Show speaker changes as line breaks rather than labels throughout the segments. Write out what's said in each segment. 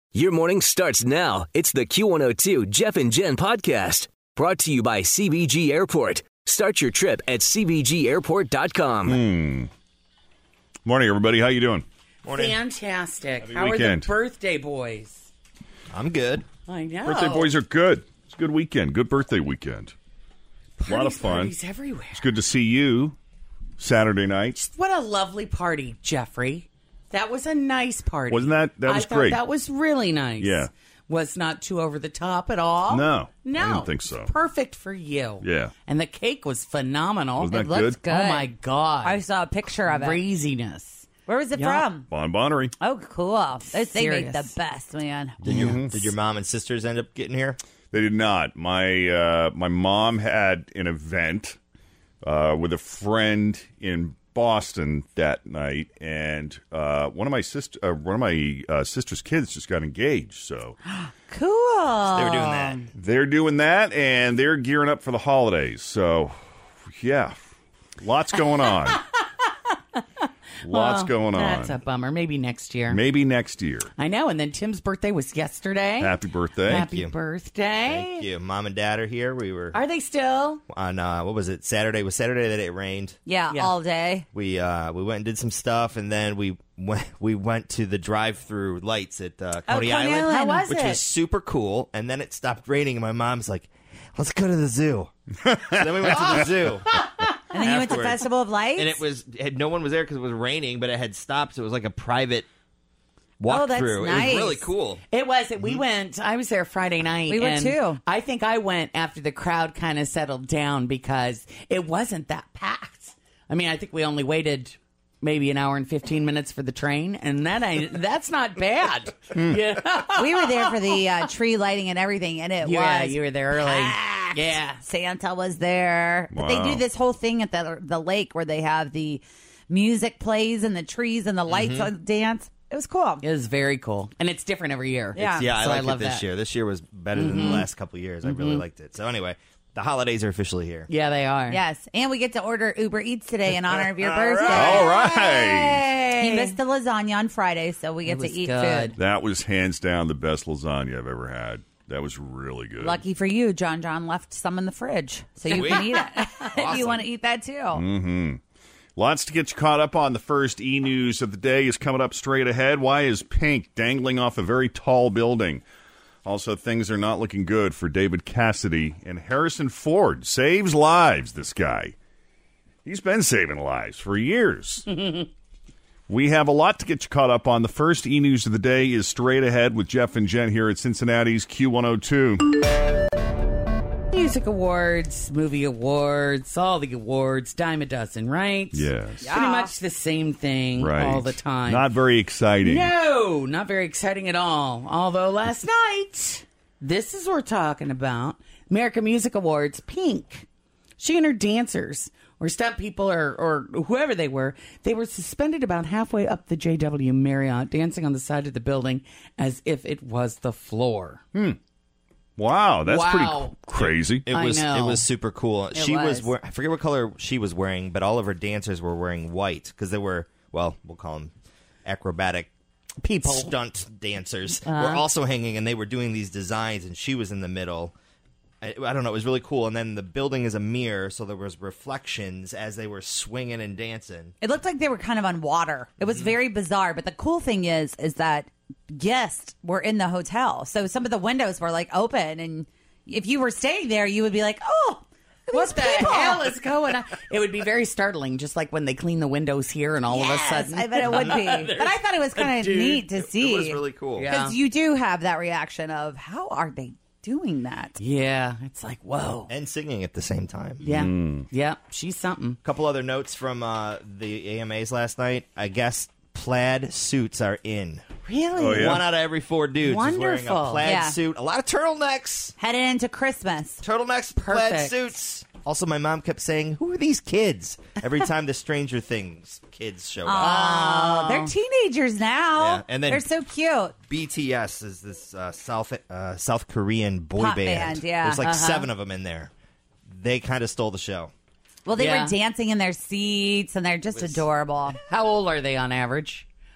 Your morning starts now. It's the Q102 Jeff and Jen podcast brought to you by CBG Airport. Start your trip at CBGAirport.com.
Morning, everybody. How you doing?
Morning. Fantastic. How are the birthday boys?
I'm good.
I know.
Birthday boys are good. It's a good weekend. Good birthday weekend.
Parties,
a lot of fun.
Parties everywhere.
It's good to see you Saturday night.
What a lovely party, Jeffrey. That was a nice party.
Wasn't that? That was great.
That was really nice.
Yeah.
Was not too over the top at all.
No.
No.
I didn't think so.
Perfect for you.
Yeah.
And the cake was phenomenal.
Wasn't that
It looks good.
Oh, my God.
I saw a picture of it.
Craziness.
Where was it
Yeah.
from?
Bon Bonnery.
Oh, cool. They make
Serious.
the best, man.
Did your mom and sisters end up getting here?
They did not. My mom had an event with a friend in Boston that night, and one of my sister's kids just got engaged. So
Cool.
They were doing that.
they're doing that, and they're gearing up for the holidays. So lots going on. Lots going on.
That's a bummer. Maybe next year.
Maybe next year.
I know. And then Tim's birthday was yesterday.
Happy birthday.
Happy
you.
birthday.
Thank you. Mom and Dad are here. We were
Are they still?
on what was it? Saturday. It was Saturday that it rained.
Yeah,
Yeah.
all day.
We went and did some stuff, and then we went to the drive-through lights at Coney Island,
How was
which
it?
was super cool. And then it stopped raining, and my mom's like, "Let's go to the zoo." So then we went to the zoo.
And then you went to
Afterwards.
Festival of Lights?
And no one was there because it was raining, but it had stopped. So it was like a private
Oh, that's
walkthrough. It
nice.
was really cool.
It was. We went. I was there Friday night.
We went
and
too.
I think I went after the crowd kind of settled down because it wasn't that packed. I mean, I think we only waited maybe an hour and 15 minutes for the train, and that's not bad. Yeah.
We were there for the tree lighting and everything, and it
Yeah,
was
you were there early.
packed.
Yeah.
Santa was there. But they
Wow.
do this whole thing at the lake where they have the music plays and the trees and the lights on dance. It was cool.
It was very cool, and it's different every year.
Yeah.
Yeah, I
So
liked
love
it this
that.
year. This year was better than the last couple of years. I really liked it. So anyway, the holidays are officially here.
Yeah, they are.
Yes, and we get to order Uber Eats today in honor of your birthday.
All right.
He missed the lasagna on Friday, so we get
It
to
was
eat
good.
food.
That was hands down the best lasagna I've ever had. That was really good.
Lucky for you, John left some in the fridge, so you
Sweet.
can eat it. If you
Awesome.
want to eat that too.
Lots to get you caught up on. The first e-news of the day is coming up straight ahead. Why is Pink dangling off a very tall building? Also, things are not looking good for David Cassidy. And Harrison Ford saves lives, this guy. He's been saving lives for years. We have a lot to get you caught up on. The first e-news of the day is straight ahead with Jeff and Jen here at Cincinnati's Q102.
Music awards, movie awards, all the awards, dime a dozen, right?
Yes.
Pretty much the same thing
Right.
all the time.
Not very exciting.
No, not very exciting at all. Although last night, this is what we're talking about. American Music Awards, Pink. She and her dancers, or stunt people, or whoever they were suspended about halfway up the JW Marriott, dancing on the side of the building as if it was the floor.
Wow, that's
Wow.
pretty crazy.
It
I
was
know.
it was super cool. She
was.
I forget what color she was wearing, but all of her dancers were wearing white because they were, well, we'll call them acrobatic
People.
stunt dancers. Were also hanging, and they were doing these designs, and she was in the middle. I don't know. It was really cool. And then the building is a mirror, so there was reflections as they were swinging and dancing.
It looked like they were kind of on water. It was very bizarre. But the cool thing is that guests were in the hotel, so some of the windows were like open, and if you were staying there, you would be like, "Oh,
What the
people.
hell is going on?" It would be very startling, just like when they clean the windows here and all of a
Yes,
sudden.
I bet it would be. But I thought it was kind of
dude.
neat to see.
It was really cool.
Yeah.
because you do have that reaction of how are they doing that?
Yeah, it's like, whoa.
And singing at the same time.
Yeah. Yeah, she's something.
Couple other notes from the AMAs last night. I guess plaid suits are in.
Really?
Oh, yeah?
One out of every 4 dudes is wearing a
Wonderful.
plaid
Yeah.
suit. A lot of turtlenecks.
Headed into Christmas.
Turtlenecks, plaid
Perfect.
suits. Also, my mom kept saying, "Who are these kids?" Every time the Stranger Things kids showed up.
Oh, they're teenagers now.
Yeah, and then-
they're so cute.
BTS is this South Korean boy
Pop
band.
band, yeah.
There's like 7 of them in there. They kind of stole the show.
Well, they
Yeah.
were dancing in their seats, and they're just adorable.
How old are they on average?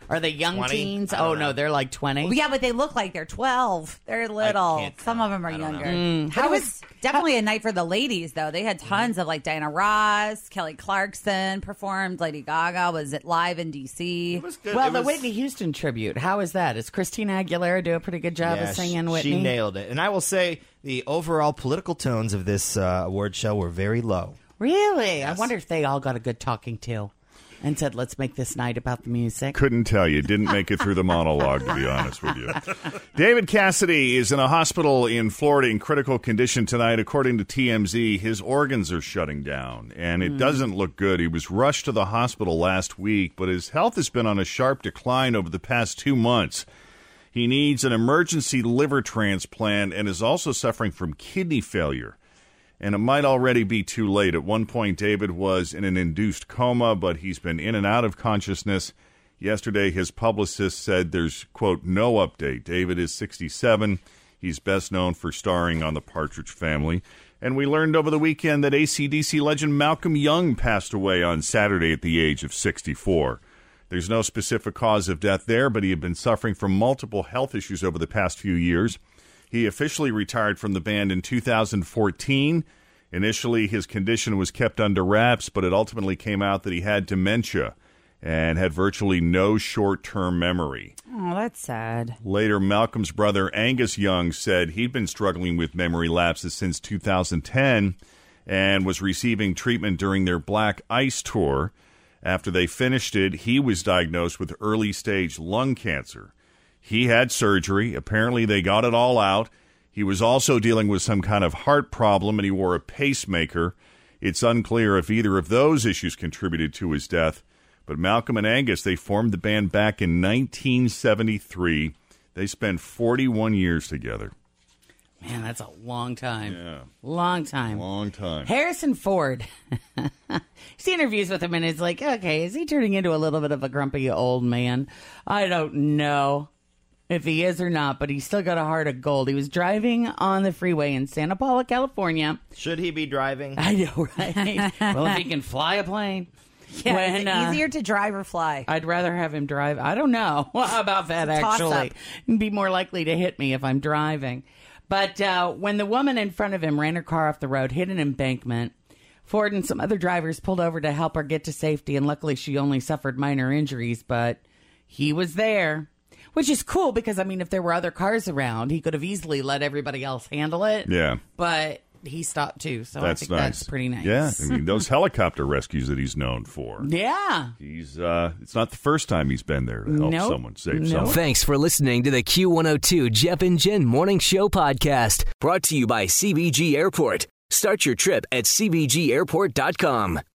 Are they young
20?
teens?
I don't
Oh,
know.
no, they're like 20.
Yeah, but they look like they're 12. They're little.
can't
Some
tell.
of them are
I don't
younger.
know.
But it was definitely a night for the ladies, though. They had tons of like Diana Ross, Kelly Clarkson performed. Lady Gaga was live in D.C.
It was good.
Well,
It
the
was-
Whitney Houston tribute. How is that? Is Christina Aguilera do a pretty good job of singing Whitney?
She nailed it. And I will say the overall political tones of this award show were very low.
Really? I wonder if they all got a good talking to and said, let's make this night about the music.
Couldn't tell you. Didn't make it through the monologue, to be honest with you. David Cassidy is in a hospital in Florida in critical condition tonight. According to TMZ, his organs are shutting down, and it doesn't look good. He was rushed to the hospital last week, but his health has been on a sharp decline over the past 2 months. He needs an emergency liver transplant and is also suffering from kidney failure. And it might already be too late. At one point, David was in an induced coma, but he's been in and out of consciousness. Yesterday, his publicist said there's, quote, no update. David is 67. He's best known for starring on The Partridge Family. And we learned over the weekend that AC/DC legend Malcolm Young passed away on Saturday at the age of 64. There's no specific cause of death there, but he had been suffering from multiple health issues over the past few years. He officially retired from the band in 2014. Initially, his condition was kept under wraps, but it ultimately came out that he had dementia and had virtually no short-term memory.
Oh, that's sad.
Later, Malcolm's brother Angus Young said he'd been struggling with memory lapses since 2010 and was receiving treatment during their Black Ice tour. After they finished it, he was diagnosed with early-stage lung cancer. He had surgery. Apparently, they got it all out. He was also dealing with some kind of heart problem, and he wore a pacemaker. It's unclear if either of those issues contributed to his death. But Malcolm and Angus, they formed the band back in 1973. They spent 41 years together.
Man, that's a long time.
Yeah.
Long time.
Long time.
Harrison Ford. You see interviews with him, and it's like, okay, is he turning into a little bit of a grumpy old man? I don't know if he is or not, but he's still got a heart of gold. He was driving on the freeway in Santa Paula, California.
Should he be driving?
I know, right? Well, if he can fly a plane.
Yeah,
When,
is it easier to drive or fly?
I'd rather have him drive. I don't know about that, actually. He'd be more likely to hit me if I'm driving. But when the woman in front of him ran her car off the road, hit an embankment, Ford and some other drivers pulled over to help her get to safety, and luckily she only suffered minor injuries, but he was there. Which is cool because, I mean, if there were other cars around, he could have easily let everybody else handle it.
Yeah.
But he stopped too, so
That's
I think
nice.
that's pretty nice.
Yeah, I mean, those helicopter rescues that he's known for.
Yeah.
He's it's not the first time he's been there to help
Nope.
someone, save
Nope.
someone.
Thanks for listening to the Q102 Jeff and Jen Morning Show podcast, brought to you by CBG Airport. Start your trip at CBGAirport.com.